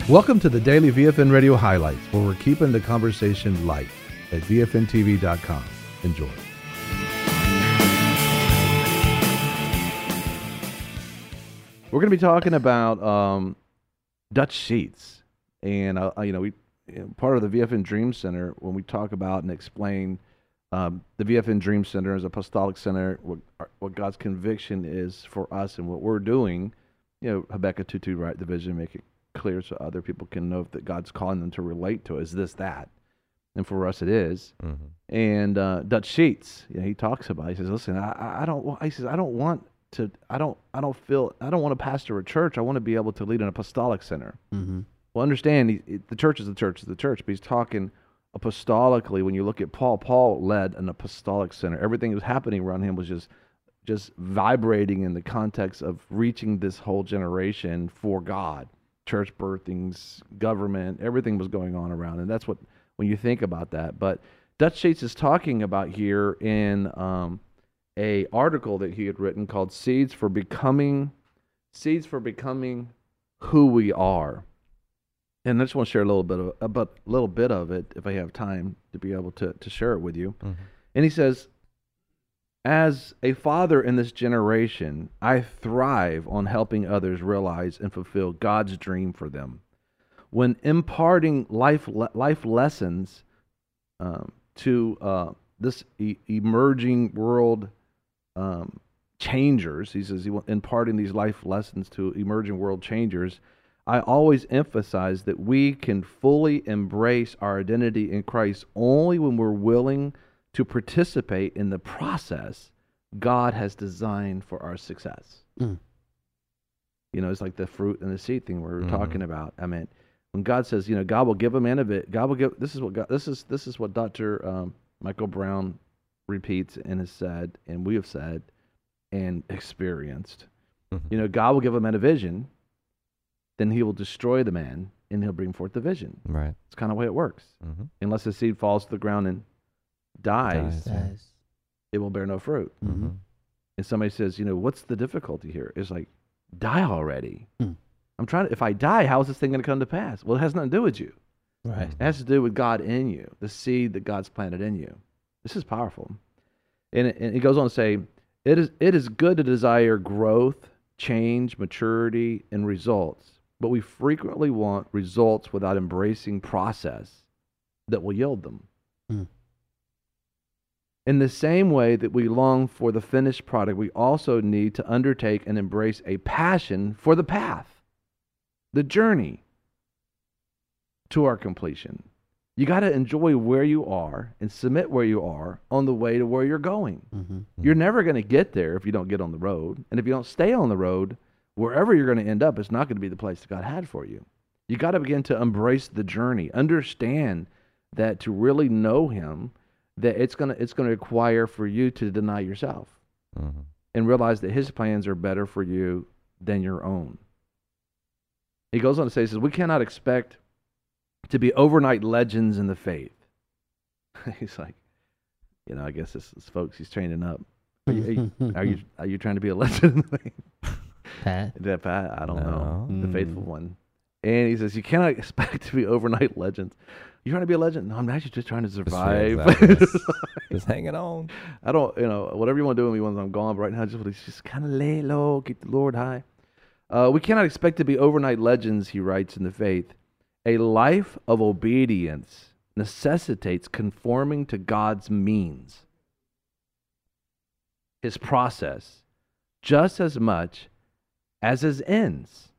Welcome to the Daily VFN Radio Highlights, where we're keeping the conversation light at VFNTV.com. Enjoy. We're going to be talking about Dutch Sheets, and part of the VFN Dream Center, when we talk about and explain the VFN Dream Center as apostolic center, what God's conviction is for us and what we're doing. Habakkuk 2:2, write the vision, make it clear so other people can know that God's calling them to relate to it. Is this that? And for us, it is. Mm-hmm. And Dutch Sheets, he talks about. He says, "Listen, I don't want to pastor a church. I want to be able to lead an apostolic center." Mm-hmm. Well, understand, the church is the church, but he's talking apostolically. When you look at Paul led an apostolic center. Everything that was happening around him was just vibrating in the context of reaching this whole generation for God. Church birthings, government, everything was going on around, and that's what, when you think about that. But Dutch Sheets is talking about here in a article that he had written called Seeds for Becoming Who We Are. And I just want to share a little bit of it, if I have time to be able to share it with you. Mm-hmm. And he says, "As a father in this generation, I thrive on helping others realize and fulfill God's dream for them. When imparting life lessons to this emerging world changers," he says, imparting these life lessons to emerging world changers, "I always emphasize that we can fully embrace our identity in Christ only when we're willing to participate in the process God has designed for our success." Mm. It's like the fruit and the seed thing we were talking about. I mean, when God says, God will give a man of it. God will give. This is what Dr. Michael Brown repeats and has said, and we have said and experienced. Mm-hmm. God will give a man a vision, then He will destroy the man, and He'll bring forth the vision. Right. It's kind of the way it works. Mm-hmm. Unless the seed falls to the ground and dies, it will bear no fruit. Mm-hmm. And somebody says, what's the difficulty here? It's like, die already. Mm. If I die, how is this thing going to come to pass? Well, it has nothing to do with you. Right. It has to do with God in you, the seed that God's planted in you. This is powerful. And he goes on to say, it is good to desire growth, change, maturity, and results, but we frequently want results without embracing process that will yield them. Mm. In the same way that we long for the finished product, we also need to undertake and embrace a passion for the path, the journey to our completion. You got to enjoy where you are and submit where you are on the way to where you're going. Mm-hmm. You're never going to get there if you don't get on the road. And if you don't stay on the road, wherever you're going to end up, it's not going to be the place that God had for you. You got to begin to embrace the journey. Understand that to really know Him, that it's going to require for you to deny yourself, mm-hmm. and realize that His plans are better for you than your own. He goes on to say, he says, we cannot expect to be overnight legends in the faith. He's like, I guess this is folks he's training up. Are you trying to be a legend in the faith? Pat? Is that Pat? I don't know. The faithful one. And he says, you cannot expect to be overnight legends. You're trying to be a legend? No, I'm actually just trying to survive. Just hanging on. I don't, whatever you want to do with me once I'm gone, but right now, just kind of lay low, keep the Lord high. We cannot expect to be overnight legends, he writes in the faith. A life of obedience necessitates conforming to God's means, His process, just as much as His ends,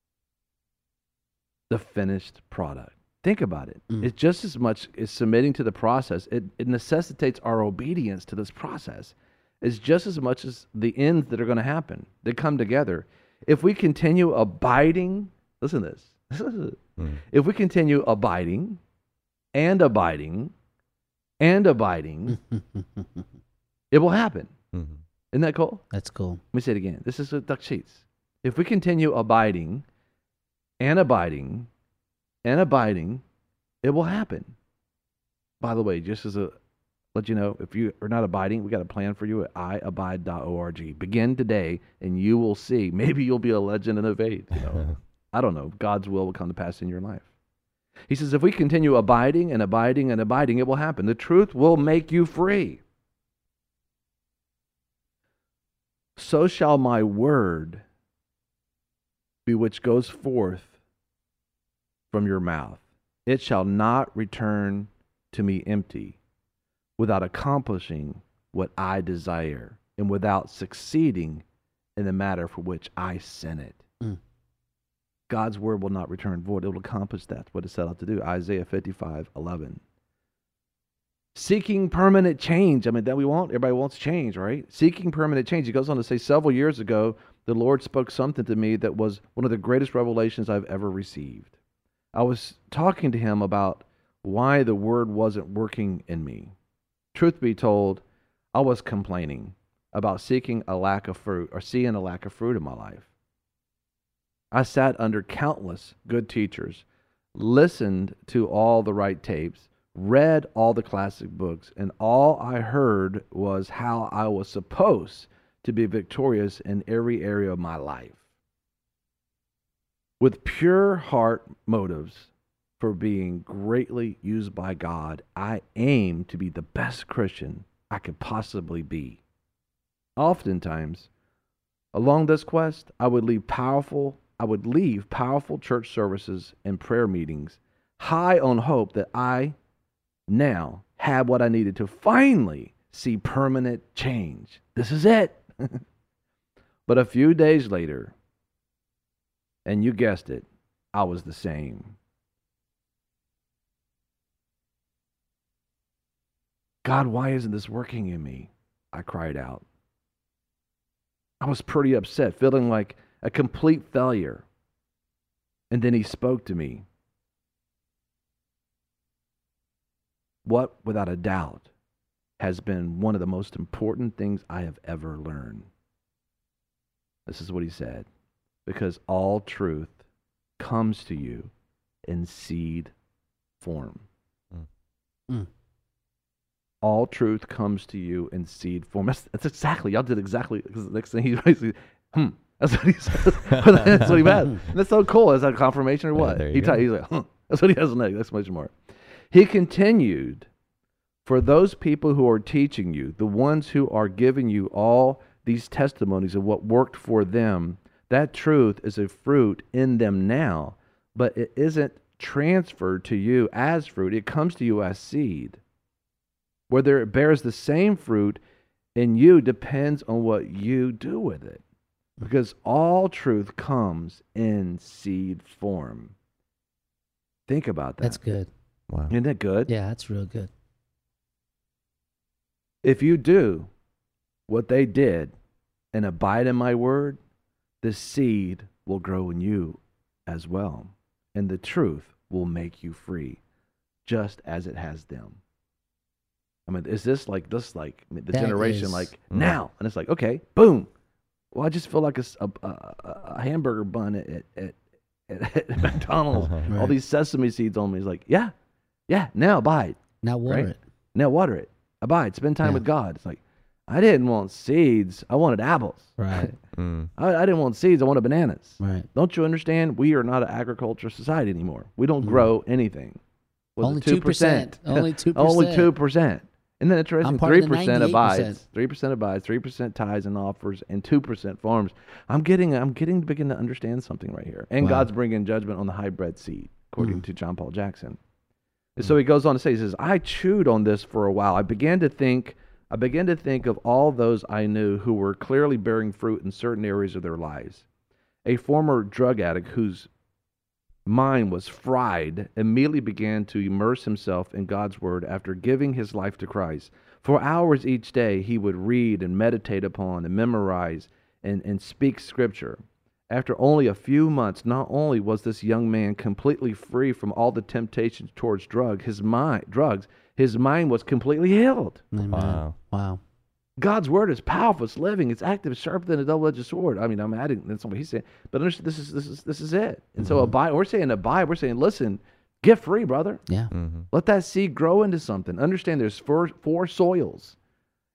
the finished product. Think about it. Mm. It's just as much as submitting to the process. It necessitates our obedience to this process. It's just as much as the ends that are going to happen. They come together. If we continue abiding, listen to this. Mm. If we continue abiding and abiding and abiding, it will happen. Mm-hmm. Isn't that cool? That's cool. Let me say it again. This is Dutch Sheets. If we continue abiding and abiding and abiding, it will happen. By the way, just as a let you know, if you are not abiding, we got a plan for you at iabide.org. Begin today, and you will see. Maybe you'll be a legend in the faith. I don't know, God's will come to pass in your life. He says, if we continue abiding and abiding and abiding, it will happen. The truth will make you free. So shall my word be which goes forth from your mouth. It shall not return to me empty, without accomplishing what I desire, and without succeeding in the matter for which I sent it. God's word will not return void. It will accomplish that, what it set out to do. Isaiah 55:11. Seeking permanent change. I mean, that we want. Everybody wants change, right? Seeking permanent change. He goes on to say, several years ago, the Lord spoke something to me that was one of the greatest revelations I've ever received. I was talking to him about why the word wasn't working in me. Truth be told, I was complaining about seeking a lack of fruit or seeing a lack of fruit in my life. I sat under countless good teachers, listened to all the right tapes, read all the classic books, and all I heard was how I was supposed to be victorious in every area of my life. With pure heart motives for being greatly used by God, I aim to be the best Christian I could possibly be. Oftentimes, along this quest, I would leave powerful church services and prayer meetings high on hope that I now had what I needed to finally see permanent change. This is it. But a few days later, and you guessed it, I was the same. God, why isn't this working in me? I cried out. I was pretty upset, feeling like a complete failure. And then he spoke to me. What, without a doubt, has been one of the most important things I have ever learned. This is what he said. Because all truth comes to you in seed form. All truth comes to you in seed form. That's exactly, y'all did exactly, because the next thing he's basically, that's what he says. That's what he meant. And that's so cool. Is that confirmation or what? He's like, that's what he has next. That's much more. He continued, for those people who are teaching you, the ones who are giving you all these testimonies of what worked for them, that truth is a fruit in them now, but it isn't transferred to you as fruit. It comes to you as seed. Whether it bears the same fruit in you depends on what you do with it. Because all truth comes in seed form. Think about that. That's good. Wow. Isn't that good? Yeah, that's real good. If you do what they did and abide in my word, the seed will grow in you as well. And the truth will make you free, just as it has them. I mean, is this like the That generation is- like now? And it's like, okay, boom. Well, I just feel like a hamburger bun at McDonald's. Right. All these sesame seeds on me. It's like, yeah, now abide. Now water Right? it. Now water it. Abide. Spend time Yeah. with God. It's like, I didn't want seeds. I wanted apples. Right. I didn't want seeds. I wanted bananas. Right. Don't you understand? We are not an agriculture society anymore. We don't grow anything. Was Only it 2%? 2%. Only 2%. Only 2%. Isn't that interesting? I'm part of the 3% 98%. abides. 3% abides. 3% tithes and offers, and 2% farms. I'm getting to begin to understand something right here. And Wow. God's bringing judgment on the hybrid seed, according to John Paul Jackson. And so he goes on to say, he says, I chewed on this for a while. I began to think of all those I knew who were clearly bearing fruit in certain areas of their lives. A former drug addict whose mind was fried immediately began to immerse himself in God's word after giving his life to Christ. For hours each day, he would read and meditate upon and memorize and speak scripture. After only a few months, not only was this young man completely free from all the temptations towards his mind was completely healed. Amen. Wow. God's word is powerful, it's living, it's active, it's sharper than a double-edged sword. I mean, I'm adding, that's what he's saying. But understand, this is it. And so abide, we're saying, listen, get free, brother. Yeah. Let that seed grow into something. Understand there's four soils.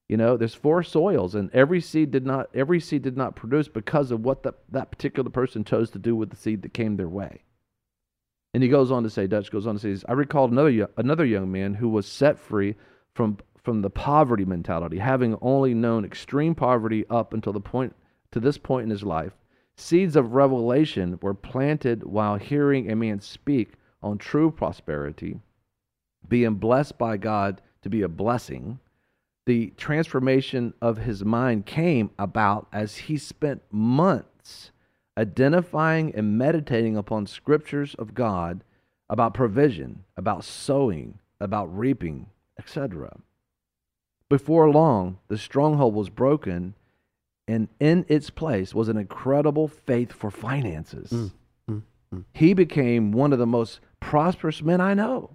You know, there's 4 soils, and every seed did not produce because of what that particular person chose to do with the seed that came their way. And he goes on to say, Dutch goes on to say, I recalled another young man who was set free from the poverty mentality, having only known extreme poverty up until this point in his life. Seeds of revelation were planted while hearing a man speak on true prosperity, being blessed by God to be a blessing. The transformation of his mind came about as he spent months identifying and meditating upon scriptures of God about provision, about sowing, about reaping, etc. Before long, the stronghold was broken, and in its place was an incredible faith for finances. He became one of the most prosperous men I know,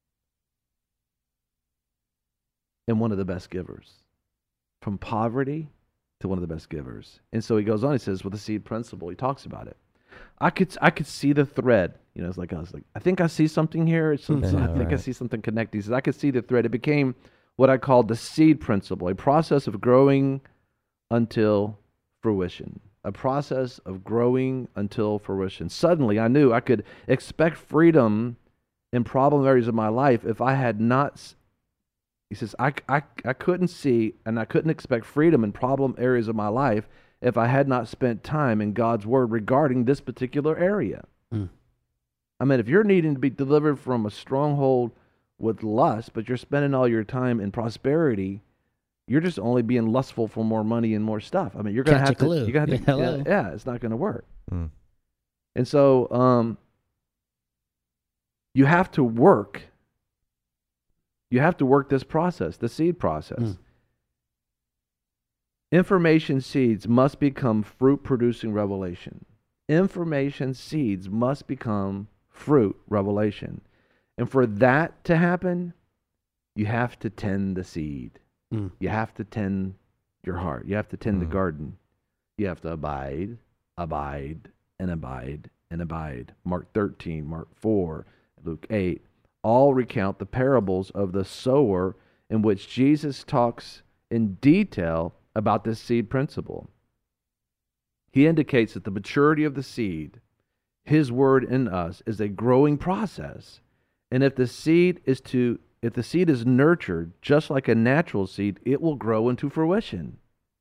and one of the best givers. From poverty to one of the best givers. And so he goes on, he says, with the seed principle, he talks about it. I could see the thread. You know, it's like, I think I see something here. I think I see something connecting. He says, I could see the thread. It became what I called the seed principle, a process of growing until fruition. A process of growing until fruition. Suddenly, I knew I could expect freedom in problem areas of my life if I had not. He says, I couldn't see and I couldn't expect freedom in problem areas of my life if I had not spent time in God's Word regarding this particular area. I mean, if you're needing to be delivered from a stronghold with lust, but you're spending all your time in prosperity, you're just only being lustful for more money and more stuff. I mean, you're going to have to, it's not going to work. And so you have to work. You have to work this process, the seed process. Information seeds must become fruit-producing revelation. Information seeds must become fruit revelation. And for that to happen, you have to tend the seed. You have to tend your heart. You have to tend the garden. You have to abide, and abide, and abide. Mark 13, Mark 4, Luke 8. All recount the parables of the sower in which Jesus talks in detail about this seed principle. He indicates that the maturity of the seed, his word in us, is a growing process. And if the seed is nurtured just like a natural seed, it will grow into fruition.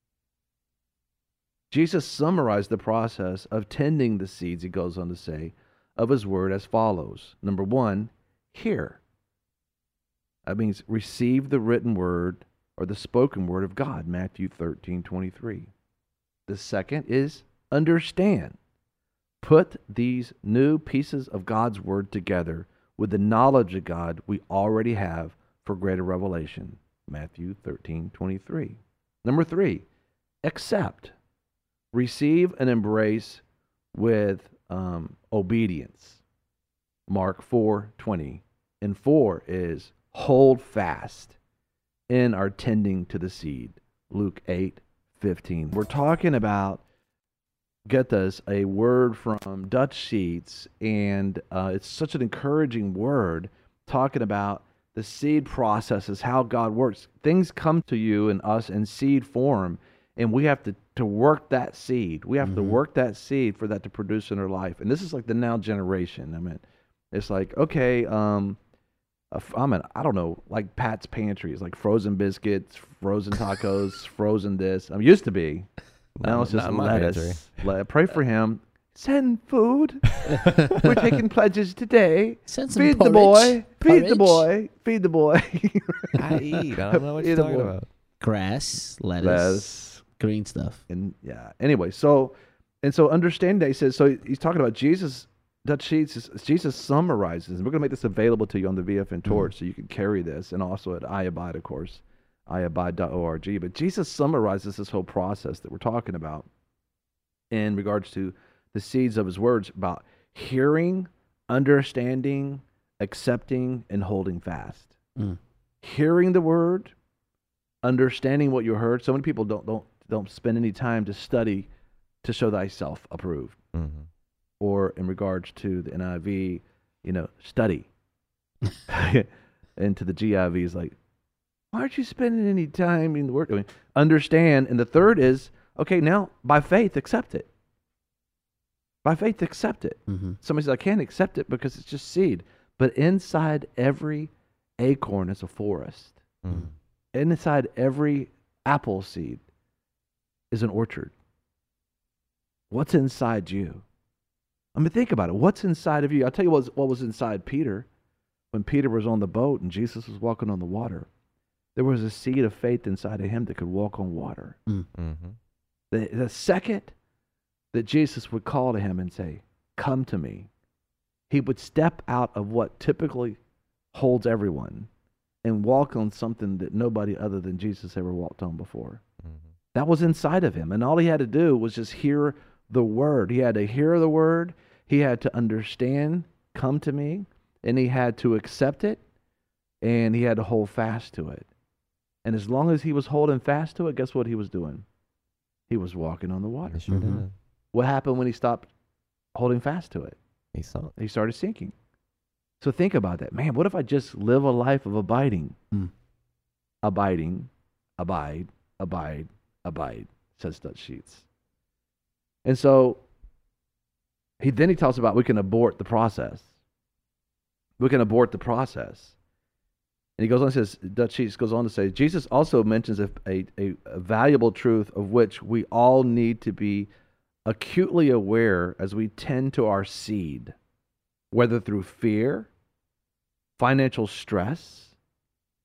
Jesus summarized the process of tending the seeds, he goes on to say, of his word as follows. Number 1, hear. That means receive the written word or the spoken word of God, Matthew 13:23. The second is understand. Put these new pieces of God's word together with the knowledge of God we already have for greater revelation, Matthew 13:23. Number 3, accept. Receive and embrace with obedience, Mark 4:20. And 4 is hold fast in our tending to the seed, Luke 8:15. We're talking about, get this, a word from Dutch Seeds, and it's such an encouraging word, talking about the seed processes, how God works. Things come to you and us in seed form, and we have to work that seed. We have to work that seed for that to produce in our life. And this is like the now generation. I mean, it's like, okay, I don't know, like Pat's Pantry. It's like frozen biscuits, frozen tacos, frozen this. Used to be. Now it's just lettuce. Pray for him. Send food. We're taking pledges today. Send some Feed porridge. the boy. Feed Porridge. the boy. Feed the boy. I eat. I don't know what you're talking about. Grass, lettuce, green stuff. And yeah. Anyway, so understand that he says, so he's talking about Jesus. Dutch Sheets, Jesus summarizes, and we're going to make this available to you on the VFN Torch so you can carry this, and also at iAbide, of course, iabide.org. But Jesus summarizes this whole process that we're talking about in regards to the seeds of his words about hearing, understanding, accepting, and holding fast. Hearing the word, understanding what you heard. So many people don't spend any time to study to show thyself approved. Or in regards to the NIV, study. And to the GIV is like, Why aren't you spending any time in the Word? I mean, understand. And the third is, okay, now by faith, accept it. By faith, accept it. Mm-hmm. Somebody says, I can't accept it because it's just seed. But inside every acorn is a forest. Mm. Inside every apple seed is an orchard. What's inside you? I mean, think about it. What's inside of you? I'll tell you what was inside Peter when Peter was on the boat and Jesus was walking on the water. There was a seed of faith inside of him that could walk on water. Mm-hmm. The second that Jesus would call to him and say, come to me, he would step out of what typically holds everyone and walk on something that nobody other than Jesus ever walked on before. Mm-hmm. That was inside of him. And all he had to do was just hear the word. He had to hear the word. He had to understand, come to me, and he had to accept it, and he had to hold fast to it. And as long as he was holding fast to it, guess what he was doing? He was walking on the water. He sure did. What happened when he stopped holding fast to it? He saw it. He started sinking. So think about that. Man, what if I just live a life of abiding? Abiding, abide, abide, abide, says Dutch Sheets. And so he talks about we can abort the process. We can abort the process. And he goes on and says, Dutch Sheets goes on to say, Jesus also mentions a valuable truth of which we all need to be acutely aware as we tend to our seed, whether through fear, financial stress, lust, ...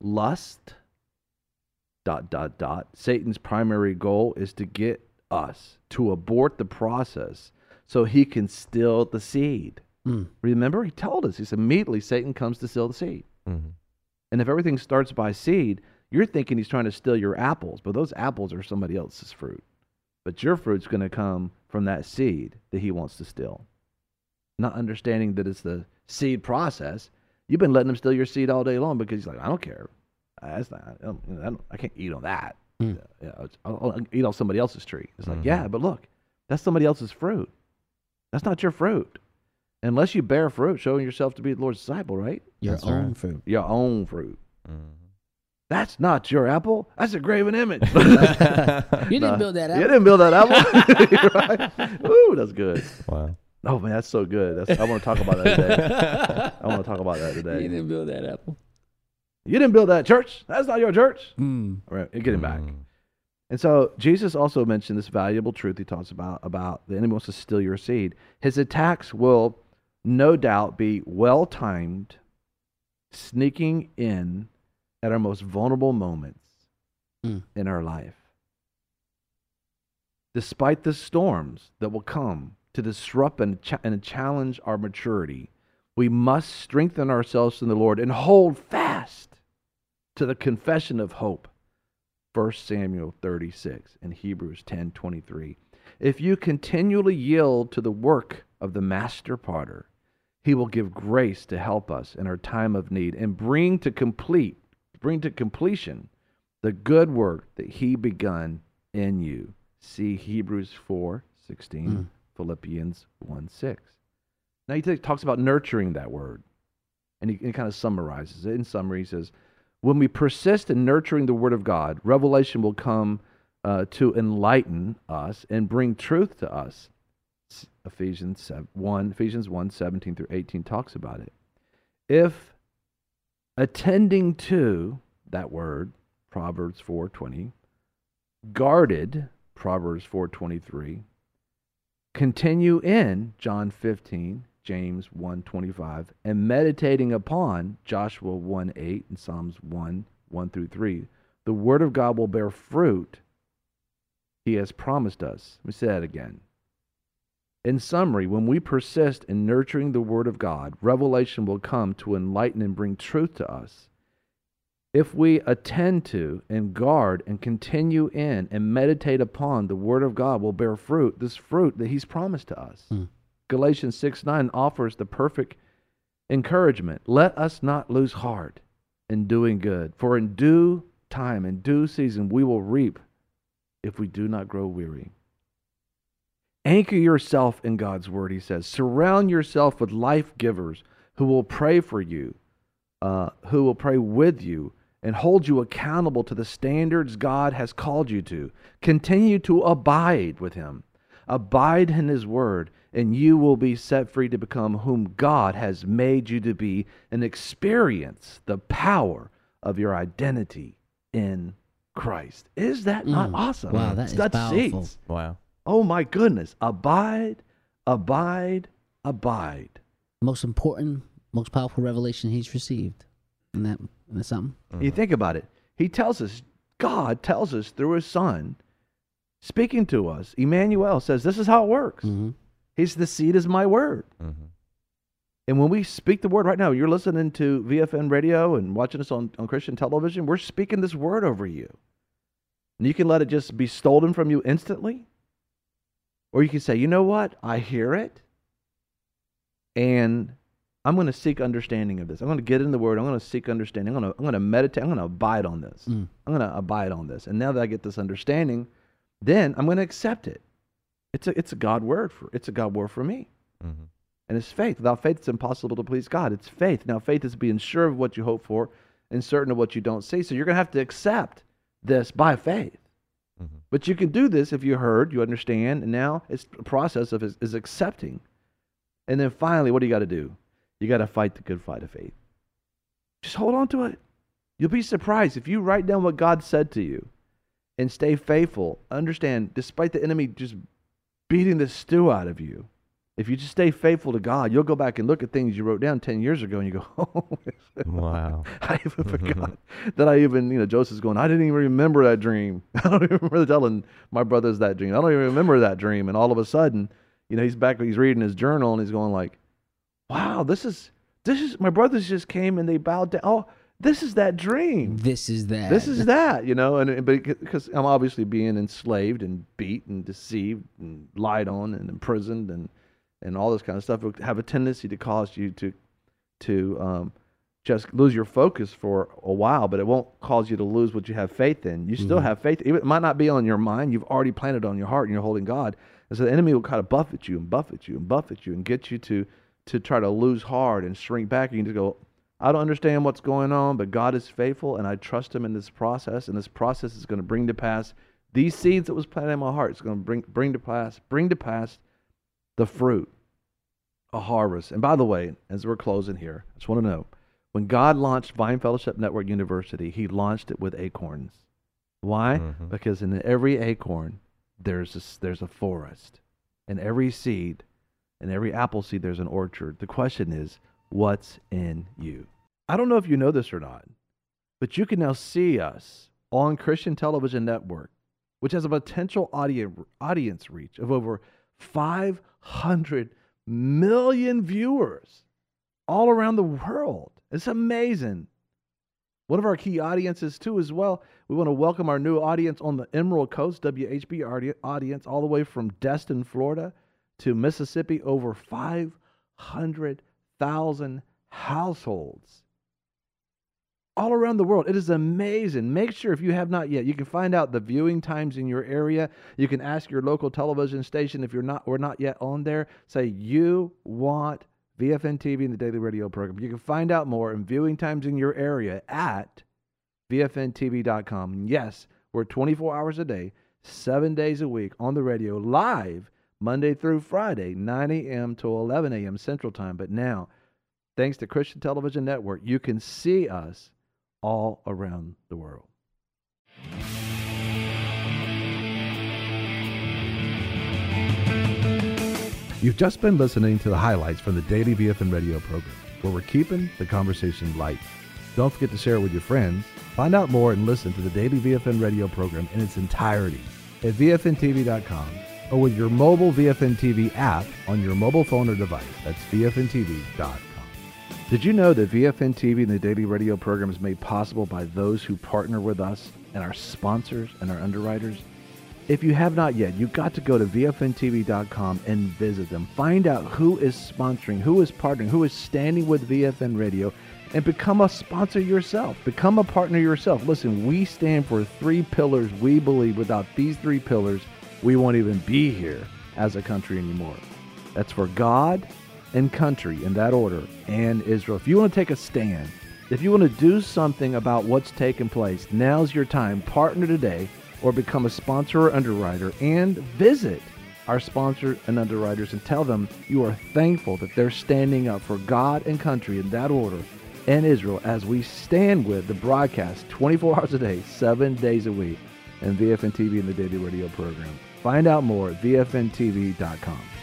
Satan's primary goal is to get us to abort the process so he can steal the seed. Remember, he told us, he said, immediately Satan comes to steal the seed. Mm-hmm. And if everything starts by seed, you're thinking he's trying to steal your apples, but those apples are somebody else's fruit. But your fruit's going to come from that seed that he wants to steal. Not understanding that it's the seed process. You've been letting him steal your seed all day long because he's like, I don't care. That's not, I can't eat on that. I'll eat off somebody else's tree. It's like, yeah, but look, that's somebody else's fruit. That's not your fruit. Unless you bear fruit, showing yourself to be the Lord's disciple, right? Your own fruit. Your own fruit. Mm-hmm. That's not your apple. That's a graven image. You didn't build that apple. You didn't build that apple. Right? Ooh, that's good. Wow. Oh, man, that's so good. I want to talk about that today. I want to talk about that today. You didn't build that apple. You didn't build that church. That's not your church. All right, get him back. And so Jesus also mentioned this valuable truth he talks about the enemy wants to steal your seed. His attacks will no doubt be well-timed, sneaking in at our most vulnerable moments in our life. Despite the storms that will come to disrupt and challenge our maturity, we must strengthen ourselves in the Lord and hold fast to the confession of hope. 1 Samuel 36 and Hebrews 10:23. If you continually yield to the work of the master potter, he will give grace to help us in our time of need and bring to completion the good work that he begun in you. See Hebrews 4:16, Philippians 1:6. Now he talks about nurturing that word, and he kind of summarizes it. In summary, he says, when we persist in nurturing the Word of God, revelation will come to enlighten us and bring truth to us. Ephesians 1:17 through 18 talks about it. If attending to that word, Proverbs 4:20, guarded, Proverbs 4:23, continue in John 15, James 1:25, and meditating upon Joshua 1:8 and Psalms 1:1 through 3, the Word of God will bear fruit he has promised us. Let me say that again. In summary, when we persist in nurturing the Word of God, revelation will come to enlighten and bring truth to us. If we attend to and guard and continue in and meditate upon the Word of God will bear fruit, this fruit that he's promised to us. Galatians 6:9 offers the perfect encouragement. Let us not lose heart in doing good, for in due time, in due season, we will reap if we do not grow weary. Anchor yourself in God's word, he says. Surround yourself with life givers who will pray for you, who will pray with you, and hold you accountable to the standards God has called you to. Continue to abide with him. Abide in his word, and you will be set free to become whom God has made you to be and experience the power of your identity in Christ. Is that not awesome? Wow, that is powerful. Seats. Wow. Oh my goodness. Abide, abide, abide. Most important, most powerful revelation he's received. Isn't that something? You think about it. He tells us, God tells us through his son, speaking to us. Emmanuel says, this is how it works. Mm-hmm. He's the seed is my word. Mm-hmm. And when we speak the word right now, you're listening to VFN radio and watching us on Christian television, we're speaking this word over you. And you can let it just be stolen from you instantly. Or you can say, you know what? I hear it. And I'm going to seek understanding of this. I'm going to get in the word. I'm going to seek understanding. I'm going to meditate. I'm going to abide on this. I'm going to abide on this. And now that I get this understanding, then I'm going to accept it. It's a God word it's a God word for me. Mm-hmm. And it's faith. Without faith, it's impossible to please God. It's faith. Now, faith is being sure of what you hope for and certain of what you don't see. So you're going to have to accept this by faith. Mm-hmm. But you can do this if you heard, you understand, and now it's a process of is accepting. And then finally, what do you got to do? You got to fight the good fight of faith. Just hold on to it. You'll be surprised if you write down what God said to you and stay faithful. Understand, despite the enemy just beating the stew out of you, if you just stay faithful to God, you'll go back and look at things you wrote down 10 years ago and you go, oh, wow. I even forgot that Joseph's going, I didn't even remember that dream. I don't even remember telling my brothers that dream. I don't even remember that dream. And all of a sudden, he's back, he's reading his journal and he's going like, wow, this is, my brothers just came and they bowed down. Oh, this is that dream. This is that. This is that, but because I'm obviously being enslaved and beat and deceived and lied on and imprisoned and all this kind of stuff will have a tendency to cause you to just lose your focus for a while, but it won't cause you to lose what you have faith in. You still have faith. It might not be on your mind. You've already planted it on your heart and you're holding God. And so the enemy will kind of buffet you and buffet you and buffet you and get you to try to lose heart and shrink back. And you just go, I don't understand what's going on, but God is faithful and I trust him in this process. And this process is going to bring to pass these seeds that was planted in my heart. It's going to bring to pass the fruit, a harvest. And by the way, as we're closing here, I just want to know, when God launched Vine Fellowship Network University, he launched it with acorns. Why? Mm-hmm. Because in every acorn, there's a forest. In every seed, in every apple seed, there's an orchard. The question is, what's in you? I don't know if you know this or not, but you can now see us on Christian Television Network, which has a potential audience reach of over 500 million viewers all around the world. It's amazing. One of our key audiences too as well, we want to welcome our new audience on the Emerald Coast, WHB audience, all the way from Destin, Florida to Mississippi, over 500,000 households all around the world. It is amazing. Make sure, if you have not yet, you can find out the viewing times in your area. You can ask your local television station if we're not yet on there. Say you want VFN TV and the Daily Radio program. You can find out more and viewing times in your area at VFNTV.com. Yes, we're 24 hours a day, 7 days a week on the radio, live Monday through Friday, 9 a.m. to 11 a.m. Central Time. But now, thanks to Christian Television Network, you can see us all around the world. You've just been listening to the highlights from the Daily VFN Radio program, where we're keeping the conversation light. Don't forget to share it with your friends. Find out more and listen to the Daily VFN Radio program in its entirety at VFNTV.com or with your mobile VFN TV app on your mobile phone or device. That's VFNTV.com. Did you know that VFN TV and the Daily Radio program is made possible by those who partner with us and our sponsors and our underwriters? If you have not yet, you've got to go to VFNTV.com and visit them. Find out who is sponsoring, who is partnering, who is standing with VFN Radio, and become a sponsor yourself. Become a partner yourself. Listen, we stand for 3 pillars. We believe without these 3 pillars, we won't even be here as a country anymore. That's for God and country in that order, and Israel. If you want to take a stand If you want to do something about what's taking place, now's your time. Partner today or become a sponsor or underwriter, and visit our sponsor and underwriters and tell them you are thankful that they're standing up for God and country in that order and Israel as we stand with the broadcast 24 hours a day, 7 days a week, and VFN TV and the Daily Radio program. Find out more at VFNTV.com.